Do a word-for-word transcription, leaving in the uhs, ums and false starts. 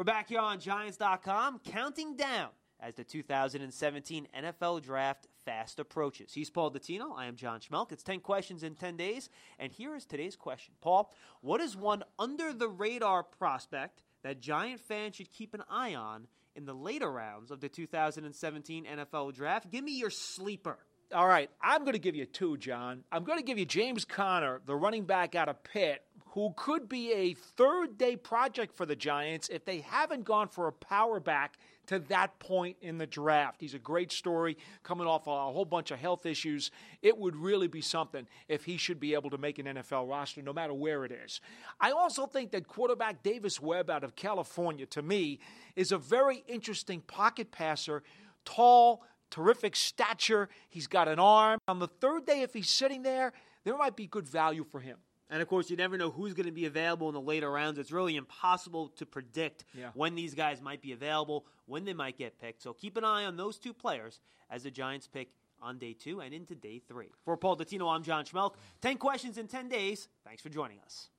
We're back here on Giants dot com, counting down as the two thousand seventeen N F L Draft fast approaches. He's Paul Dottino. I am John Schmelk. It's ten questions in ten days, and here is today's question. Paul, what is one under-the-radar prospect that Giant fans should keep an eye on in the later rounds of the two thousand seventeen N F L Draft? Give me your sleeper. All right, I'm going to give you two, John. I'm going to give you James Conner, the running back out of Pitt, who could be a third-day project for the Giants if they haven't gone for a power back to that point in the draft. He's a great story, coming off a whole bunch of health issues. It would really be something if he should be able to make an N F L roster, no matter where it is. I also think that quarterback Davis Webb out of California, to me, is a very interesting pocket passer, tall, terrific stature. He's got an arm. On the third day, if he's sitting there, there might be good value for him. And, of course, you never know who's going to be available in the later rounds. It's really impossible to predict yeah. when these guys might be available, when they might get picked. So keep an eye on those two players as the Giants pick on day two and into day three. For Paul Dottino, I'm John Schmelk. ten questions in ten days. Thanks for joining us.